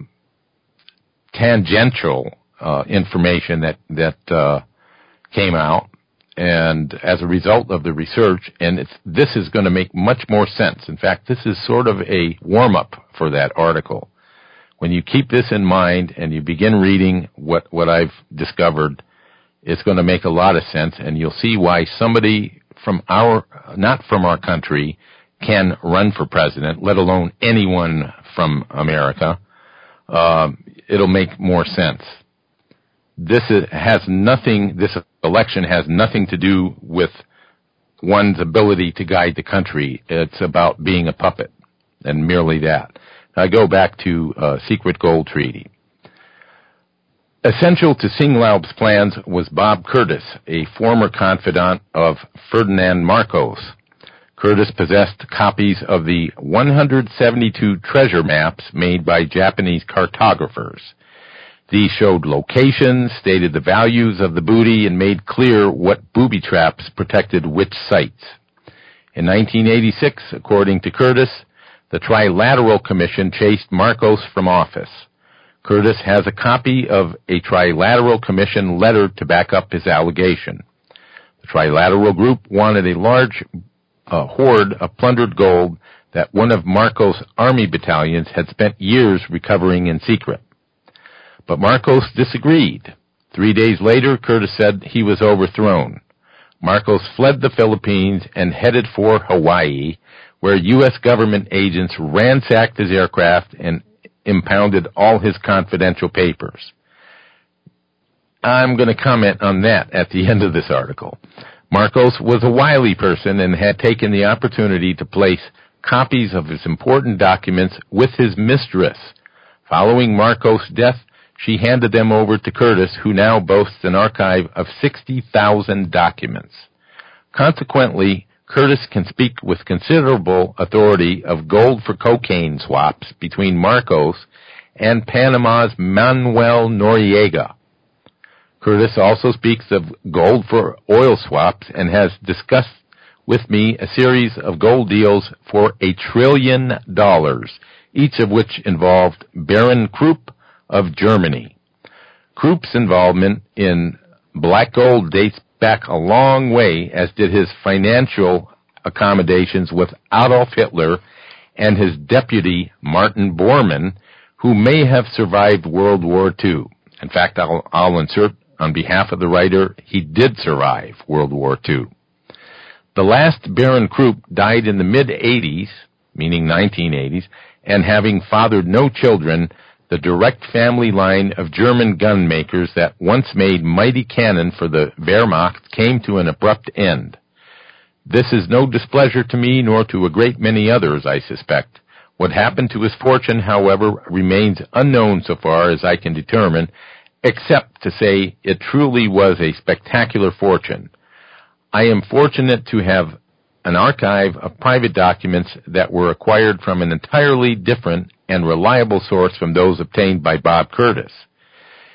tangential uh, information that that uh, came out. And as a result of the research, and it's, this is going to make much more sense. In fact, this is sort of a warm-up for that article. When you keep this in mind and you begin reading what, what I've discovered, it's going to make a lot of sense, and you'll see why somebody from our, not from our country, can run for president, let alone anyone from America. Uh, it'll make more sense. This is, has nothing, this election has nothing to do with one's ability to guide the country. It's about being a puppet, and merely that. I go back to uh, Secret Gold Treaty. Essential to Singlaub's plans was Bob Curtis, a former confidant of Ferdinand Marcos. Curtis possessed copies of the one hundred seventy-two treasure maps made by Japanese cartographers. These showed locations, stated the values of the booty, and made clear what booby traps protected which sites. In nineteen eighty-six, according to Curtis, the Trilateral Commission chased Marcos from office. Curtis has a copy of a Trilateral Commission letter to back up his allegation. The Trilateral Group wanted a large uh, hoard of plundered gold that one of Marcos' army battalions had spent years recovering in secret. But Marcos disagreed. Three days later, Curtis said he was overthrown. Marcos fled the Philippines and headed for Hawaii, where U S government agents ransacked his aircraft and impounded all his confidential papers. I'm going to comment on that at the end of this article. Marcos was a wily person and had taken the opportunity to place copies of his important documents with his mistress. Following Marcos' death, she handed them over to Curtis, who now boasts an archive of sixty thousand documents. Consequently, Curtis can speak with considerable authority of gold for cocaine swaps between Marcos and Panama's Manuel Noriega. Curtis also speaks of gold for oil swaps and has discussed with me a series of gold deals for a trillion dollars, each of which involved Baron Krupp of Germany. Krupp's involvement in black gold dates back a long way, as did his financial accommodations with Adolf Hitler and his deputy, Martin Bormann, who may have survived World War Two. In fact, I'll, I'll insert on behalf of the writer, he did survive World War Two. The last Baron Krupp died in the mid-eighties, meaning nineteen eighties, and having fathered no children, the direct family line of German gun makers that once made mighty cannon for the Wehrmacht came to an abrupt end. This is no displeasure to me, nor to a great many others, I suspect. What happened to his fortune, however, remains unknown so far as I can determine, except to say it truly was a spectacular fortune. I am fortunate to have an archive of private documents that were acquired from an entirely different and reliable source from those obtained by Bob Curtis.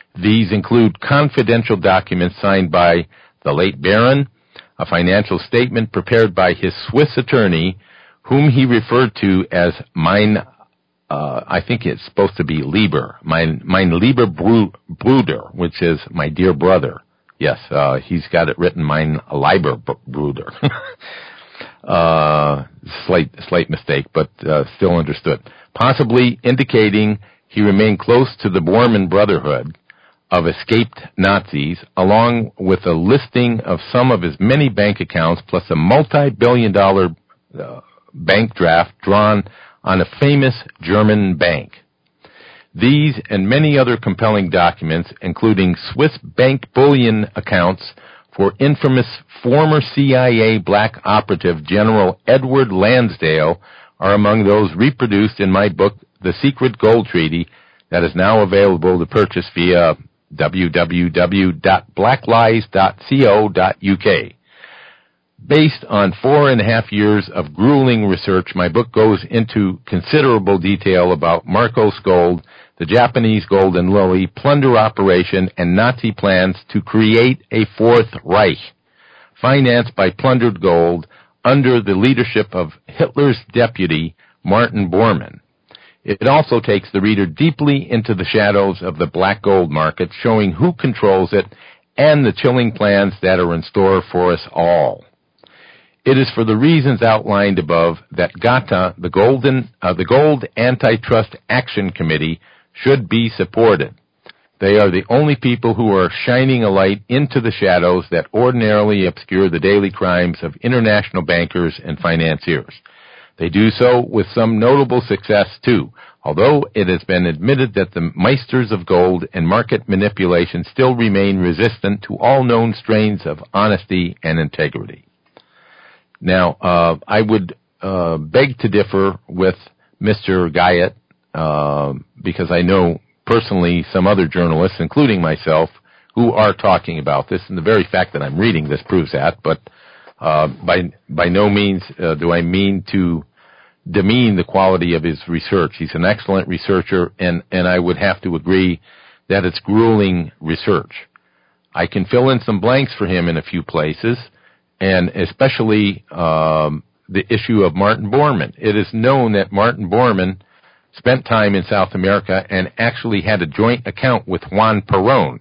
These include confidential documents signed by the late Baron, a financial statement prepared by his Swiss attorney, whom he referred to as mein, uh, I think it's supposed to be Lieber, mein, mein lieber Bruder, which is my dear brother. Yes, uh, he's got it written, mein lieber Bruder. uh, slight, slight mistake, but uh, still understood. Possibly indicating he remained close to the Bormann Brotherhood of escaped Nazis, along with a listing of some of his many bank accounts, plus a multi-billion dollar uh, bank draft drawn on a famous German bank. These and many other compelling documents, including Swiss bank bullion accounts for infamous former C I A black operative General Edward Lansdale, are among those reproduced in my book, The Secret Gold Treaty, that is now available to purchase via w w w dot black lies dot co dot u k. Based on four and a half years of grueling research, my book goes into considerable detail about Marcos Gold, the Japanese Golden Lily plunder operation, and Nazi plans to create a Fourth Reich, financed by plundered gold under the leadership of Hitler's deputy, Martin Bormann. It also takes the reader deeply into the shadows of the black gold market, showing who controls it and the chilling plans that are in store for us all. It is for the reasons outlined above that GATA, the Golden, uh, the Gold Antitrust Action Committee, should be supported. They are the only people who are shining a light into the shadows that ordinarily obscure the daily crimes of international bankers and financiers. They do so with some notable success, too, although it has been admitted that the meisters of gold and market manipulation still remain resistant to all known strains of honesty and integrity. Now, uh, I would uh, beg to differ with Mister Guyot, uh, because I know personally some other journalists, including myself, who are talking about this, and the very fact that I'm reading this proves that, but uh, by by no means uh, do I mean to demean the quality of his research. He's an excellent researcher, and, and I would have to agree that it's grueling research. I can fill in some blanks for him in a few places, and especially um, the issue of Martin Bormann. It is known that Martin Bormann spent time in South America and actually had a joint account with Juan Perón.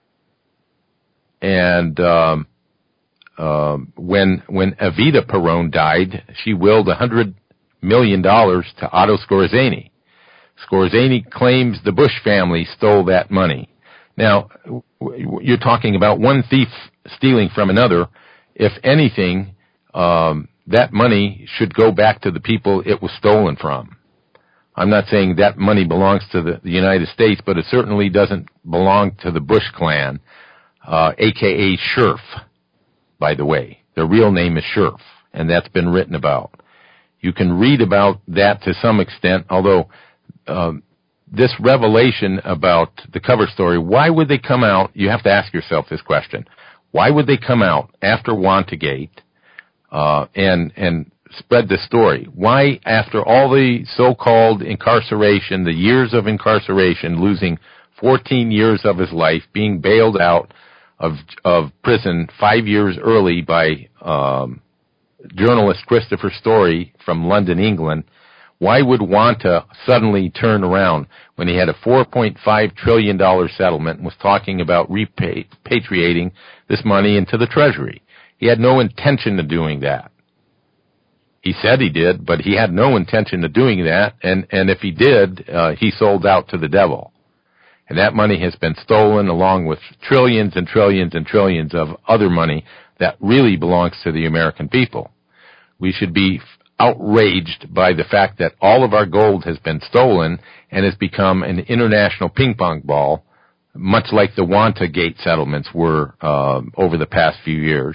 And um, uh, when when Evita Perón died, she willed one hundred million dollars to Otto Skorzeny. Skorzeny claims the Bush family stole that money. Now, you're talking about one thief stealing from another. If anything, um, that money should go back to the people it was stolen from. I'm not saying that money belongs to the, the United States, but it certainly doesn't belong to the Bush clan, uh, a k a. Schurf, by the way. Their real name is Schurf, and that's been written about. You can read about that to some extent, although um, this revelation about the cover story, why would they come out? You have to ask yourself this question. Why would they come out after Wantagate uh, and and spread the story? Why, after all the so-called incarceration, the years of incarceration, losing fourteen years of his life, being bailed out of of prison five years early by um, journalist Christopher Story from London, England, why would Wanta suddenly turn around when he had a four point five trillion dollars settlement and was talking about repatriating this money into the Treasury? He had no intention of doing that. He said he did, but he had no intention of doing that, and, and if he did, uh, he sold out to the devil. And that money has been stolen along with trillions and trillions and trillions of other money that really belongs to the American people. We should be outraged by the fact that all of our gold has been stolen and has become an international ping pong ball, much like the Wantagate settlements were uh, over the past few years.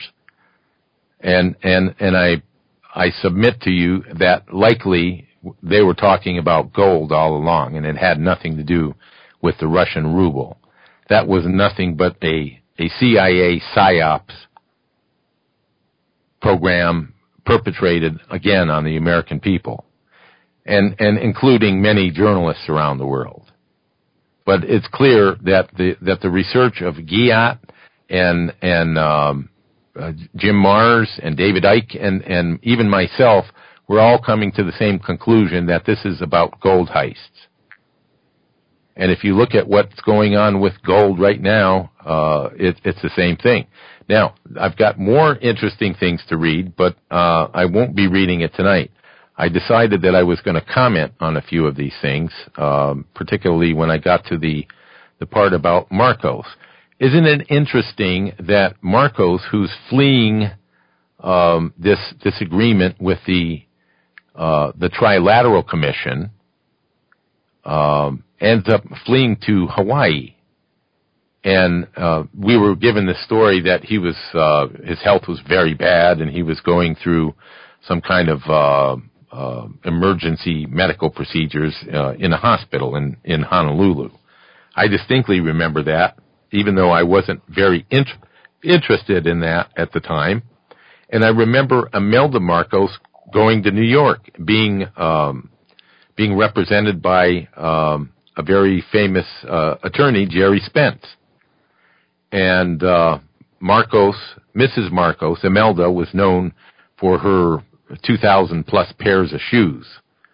And and and I I submit to you that likely they were talking about gold all along, and it had nothing to do with the Russian ruble. That was nothing but a, a C I A PSYOPs program perpetrated, again, on the American people, and, and including many journalists around the world. but it's clear that the that the research of Guyot and and um, uh, Jim Mars and David Icke and and even myself, we're all coming to the same conclusion that this is about gold heists. And if you look at what's going on with gold right now, uh, it, it's the same thing. Now, I've got more interesting things to read, but uh, I won't be reading it tonight. I decided that I was going to comment on a few of these things, um, particularly when I got to the the part about Marcos. Isn't it interesting that Marcos, who's fleeing um, this this agreement with the uh, the Trilateral Commission, um, ends up fleeing to Hawaii? And uh, we were given the story that he was uh, his health was very bad, and he was going through some kind of uh, uh, emergency medical procedures uh, in a hospital in, in Honolulu. I distinctly remember that, even though I wasn't very int- interested in that at the time. And I remember Imelda Marcos going to New York, being um, being represented by um, a very famous uh, attorney, Jerry Spence. And uh, Marcos, Missus Marcos, Imelda, was known for her two thousand plus pairs of shoes.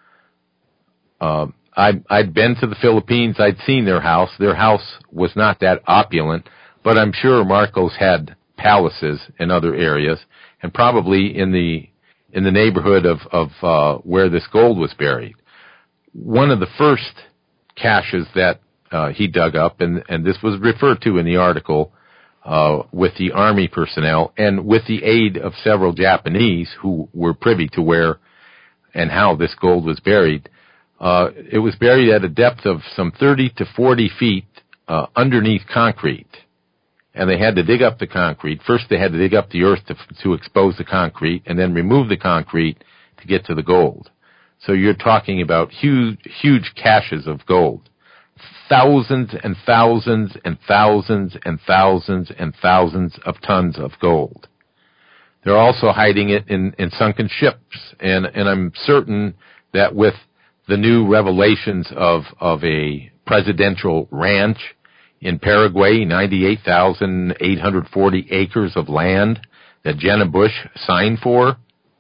Uh, I'd, I'd been to the Philippines. I'd seen their house. Their house was not that opulent, but I'm sure Marcos had palaces in other areas, and probably in the in the neighborhood of of uh, where this gold was buried. One of the first caches that uh, he dug up, and and this was referred to in the article, uh, with the Army personnel and with the aid of several Japanese who were privy to where and how this gold was buried. Uh, it was buried at a depth of some thirty to forty feet uh, underneath concrete. And they had to dig up the concrete. First they had to dig up the earth to, to expose the concrete, and then remove the concrete to get to the gold. So you're talking about huge, huge caches of gold. Thousands and thousands and thousands and thousands and thousands of tons of gold. They're also hiding it in, in sunken ships. And, and I'm certain that with the new revelations of, of a presidential ranch in Paraguay, ninety-eight thousand eight hundred forty acres of land that Jenna Bush signed for,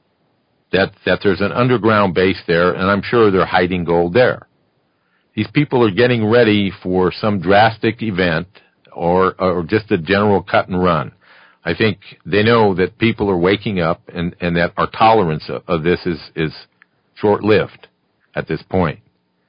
that, that there's an underground base there, and I'm sure they're hiding gold there. These people are getting ready for some drastic event or, or just a general cut and run. I think they know that people are waking up and, and that our tolerance of, of this is, is short-lived at this point.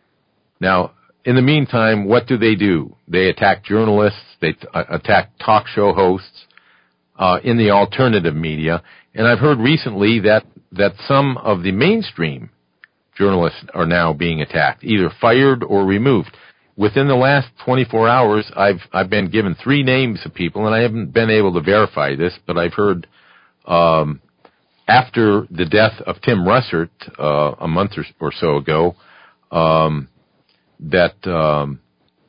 Now, in the meantime, what do they do? They attack journalists, they t- attack talk show hosts uh, in the alternative media, and I've heard recently that, that some of the mainstream journalists are now being attacked, either fired or removed. Within the last twenty-four hours, I've I've been given three names of people, and I haven't been able to verify this, but I've heard um, after the death of Tim Russert uh, a month or, or so ago, um, that um,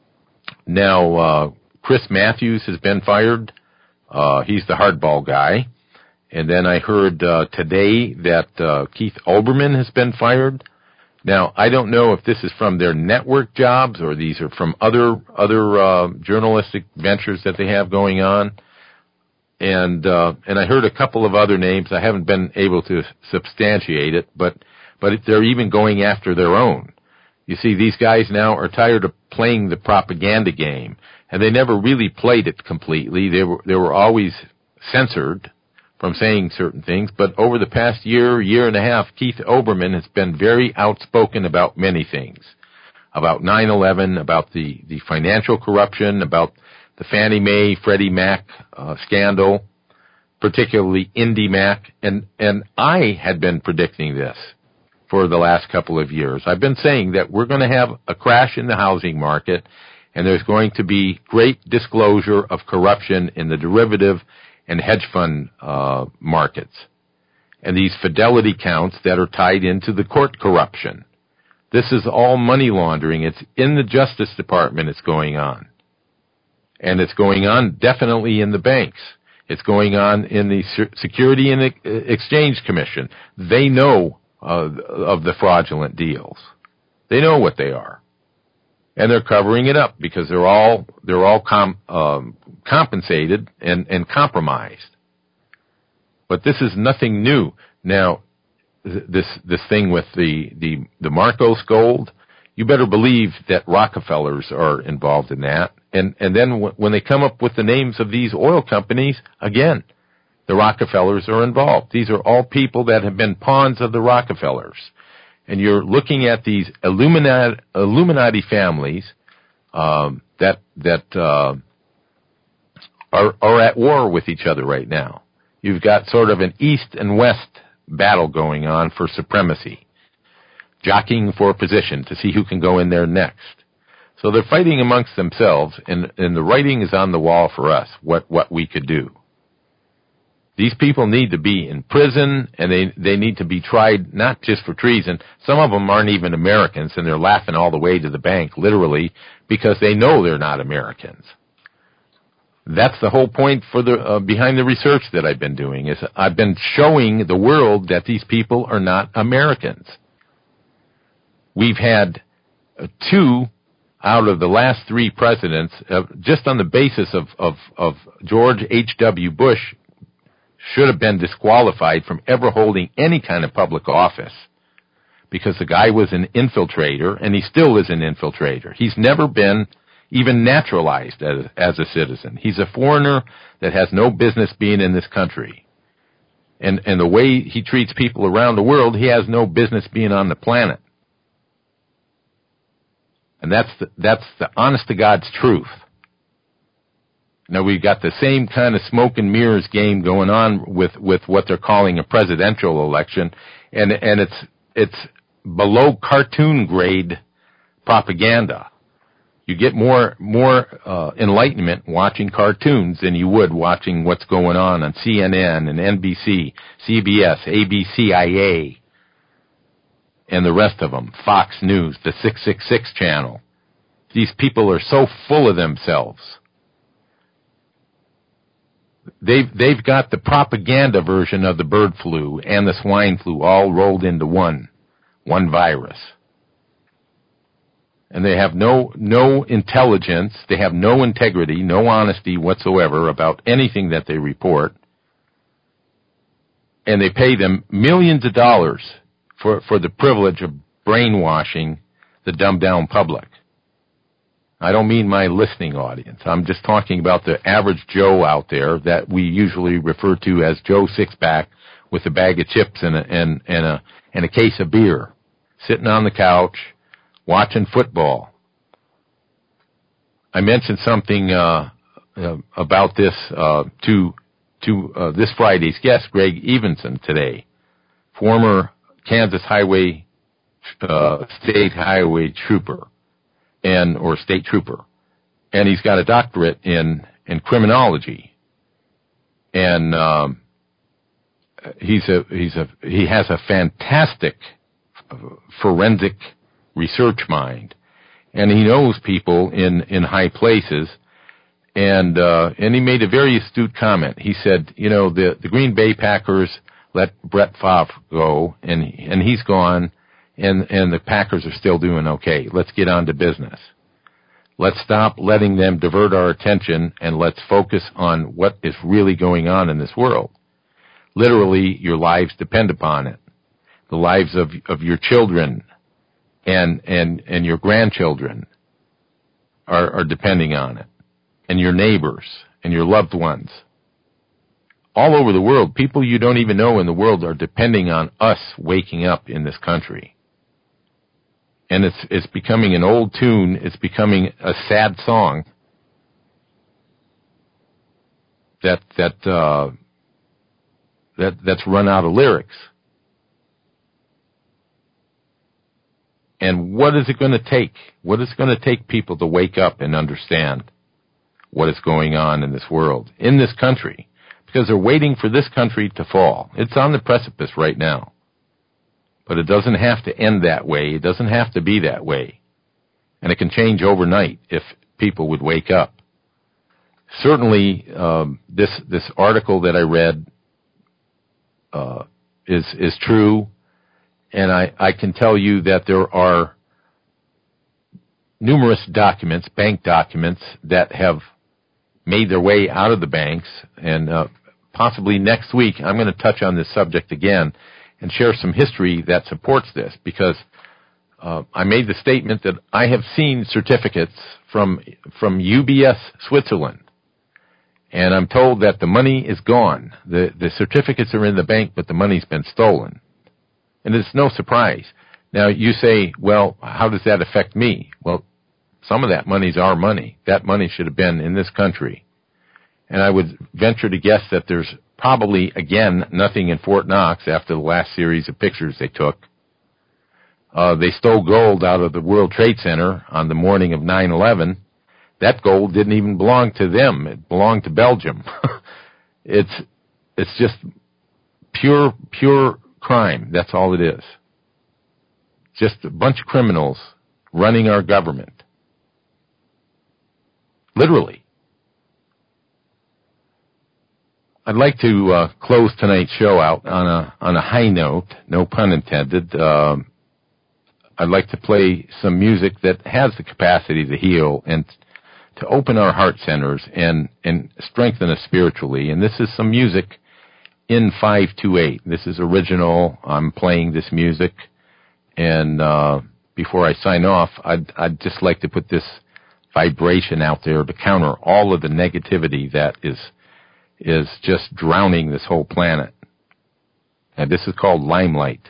now uh, Chris Matthews has been fired. Uh, he's the hardball guy. And then I heard uh, today that uh, Keith Olbermann has been fired. Now, I don't know if this is from their network jobs or these are from other other uh, journalistic ventures that they have going on. And uh, and I heard a couple of other names. I haven't been able to substantiate it, but but they're even going after their own. You see, these guys now are tired of playing the propaganda game, and they never really played it completely. They were they were always censored from saying certain things, but over the past year, year and a half, Keith Olbermann has been very outspoken about many things. About nine eleven, about the, the financial corruption, about the Fannie Mae, Freddie Mac uh, scandal, particularly Indy Mac, and, and I had been predicting this for the last couple of years. I've been saying that we're going to have a crash in the housing market, and there's going to be great disclosure of corruption in the derivative and hedge fund uh, markets, and these fidelity counts that are tied into the court corruption. This is all money laundering. It's in the Justice Department it's going on. And it's going on definitely in the banks. It's going on in the Security and Exchange Commission. They know uh, of the fraudulent deals. They know what they are. And they're covering it up because they're all they're all com, um, compensated and, and compromised. But this is nothing new. Now, th- this this thing with the, the, the Marcos gold, you better believe that Rockefellers are involved in that. And and then w- when they come up with the names of these oil companies, again, the Rockefellers are involved. These are all people that have been pawns of the Rockefellers. And you're looking at these Illuminati, Illuminati families um, that that uh, are are at war with each other right now. You've got sort of an east and west battle going on for supremacy, jockeying for a position to see who can go in there next. So they're fighting amongst themselves, and, and the writing is on the wall for us, what, what we could do. These people need to be in prison, and they, they need to be tried not just for treason. Some of them aren't even Americans, and they're laughing all the way to the bank, literally, because they know they're not Americans. That's the whole point for the uh, behind the research that I've been doing, is I've been showing the world that these people are not Americans. We've had uh, two out of the last three presidents, uh, just on the basis of, of, of George H W. Bush, should have been disqualified from ever holding any kind of public office because the guy was an infiltrator, and he still is an infiltrator. He's never been even naturalized as, as a citizen. He's a foreigner that has no business being in this country. And, and the way he treats people around the world, he has no business being on the planet. And that's the, that's the honest to God's truth. Now, we've got the same kind of smoke and mirrors game going on with, with what they're calling a presidential election, and, and it's, it's below cartoon grade propaganda. You get more, more, uh, enlightenment watching cartoons than you would watching what's going on on C N N and N B C, C B S, A B C I A, and the rest of them, Fox News, the six six six channel. These people are so full of themselves. They've, they've got the propaganda version of the bird flu and the swine flu all rolled into one, one virus. And they have no, no intelligence, they have no integrity, no honesty whatsoever about anything that they report. And they pay them millions of dollars for, for the privilege of brainwashing the dumbed down public. I don't mean my listening audience. I'm just talking about the average Joe out there that we usually refer to as Joe Sixpack with a bag of chips and a, and, and a, and a case of beer, sitting on the couch, watching football. I mentioned something, uh, uh about this, uh, to, to, uh, this Friday's guest, Greg Evenson, today, former Kansas Highway, uh, State Highway Trooper. And, or state trooper. And he's got a doctorate in, in criminology. And, um, he's a, he's a, he has a fantastic forensic research mind. And he knows people in, in high places. And, uh, and he made a very astute comment. He said, you know, the, the Green Bay Packers let Brett Favre go, and, and he's gone. And, and the Packers are still doing okay. Let's get on to business. Let's stop letting them divert our attention, and let's focus on what is really going on in this world. Literally, your lives depend upon it. The lives of, of your children and, and, and your grandchildren are, are depending on it. And your neighbors and your loved ones. All over the world, people you don't even know in the world are depending on us waking up in this country. And it's, it's becoming an old tune. It's becoming a sad song that, that, uh, that, that's run out of lyrics. And what is it going to take? What is it going to take people to wake up and understand what is going on in this world, in this country? Because they're waiting for this country to fall. It's on the precipice right now. But it doesn't have to end that way. It doesn't have to be that way. And it can change overnight if people would wake up. Certainly, um, this this article that I read uh, is is true, and I, I can tell you that there are numerous documents, bank documents, that have made their way out of the banks. And uh, possibly next week, I'm going to touch on this subject again and share some history that supports this, because uh, I made the statement that I have seen certificates from from U B S Switzerland, and I'm told that the money is gone. The the certificates are in the bank, but the money's been stolen. And it's no surprise. Now, you say, well, how does that affect me? Well, some of that money's our money. That money should have been in this country. And I would venture to guess that there's probably, again, nothing in Fort Knox after the last series of pictures they took. Uh, they stole gold out of the World Trade Center on the morning of nine eleven. That gold didn't even belong to them. It belonged to Belgium. it's it's just pure, pure crime. That's all it is. Just a bunch of criminals running our government. Literally. I'd like to uh, close tonight's show out on a on a high note, no pun intended. Uh, I'd like to play some music that has the capacity to heal and to open our heart centers and, and strengthen us spiritually. And this is some music in five two eight. This is original. I'm playing this music. And uh, before I sign off, I'd, I'd just like to put this vibration out there to counter all of the negativity that is is just drowning this whole planet. And this is called Limelight.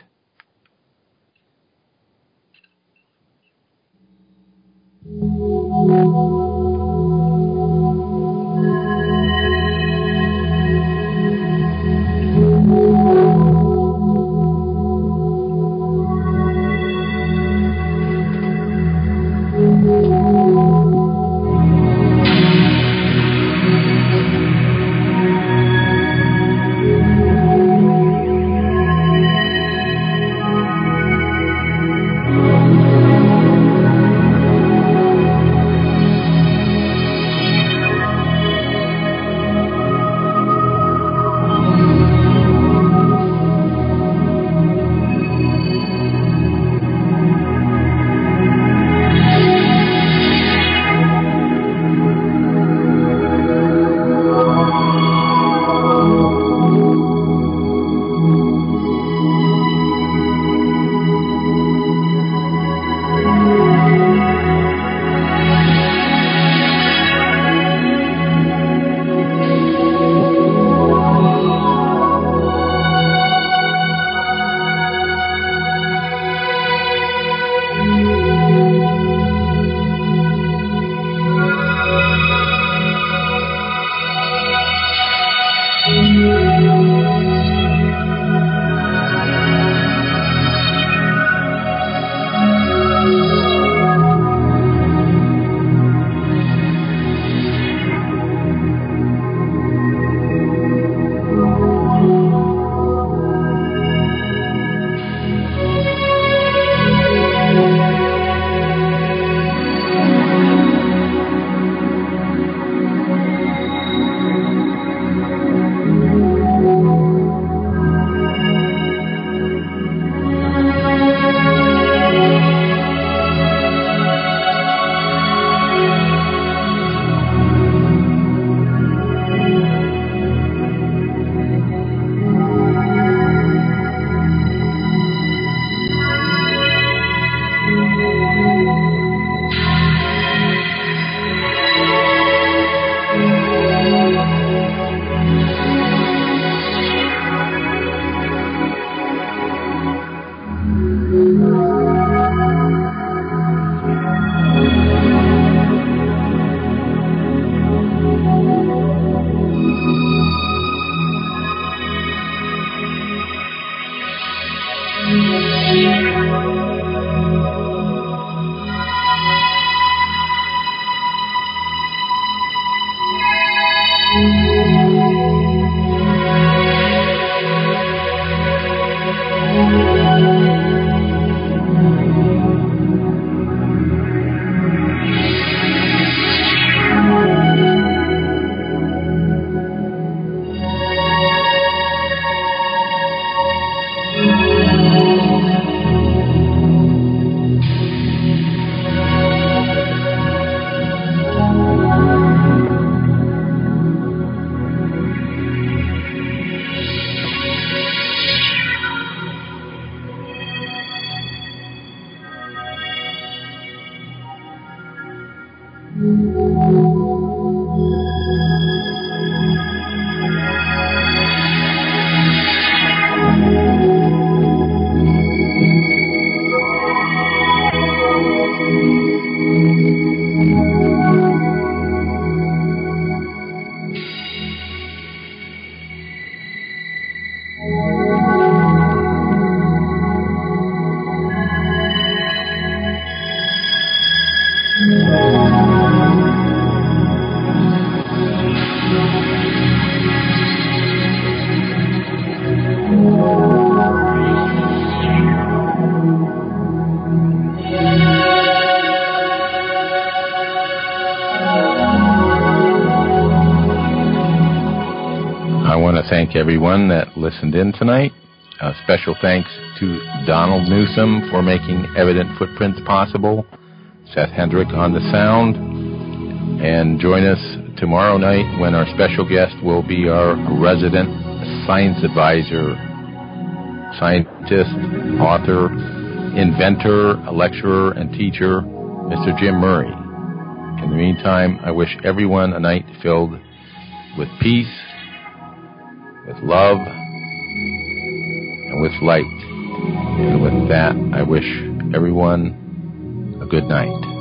thank everyone that listened in tonight. Uh, special thanks to Donald Newsom for making Evident Footprints possible. Seth Hendrick on the sound. And join us tomorrow night when our special guest will be our resident science advisor, scientist, author, inventor, lecturer, and teacher, Mister Jim Murray. In the meantime, I wish everyone a night filled with peace, with love, and with light. And with that, I wish everyone a good night.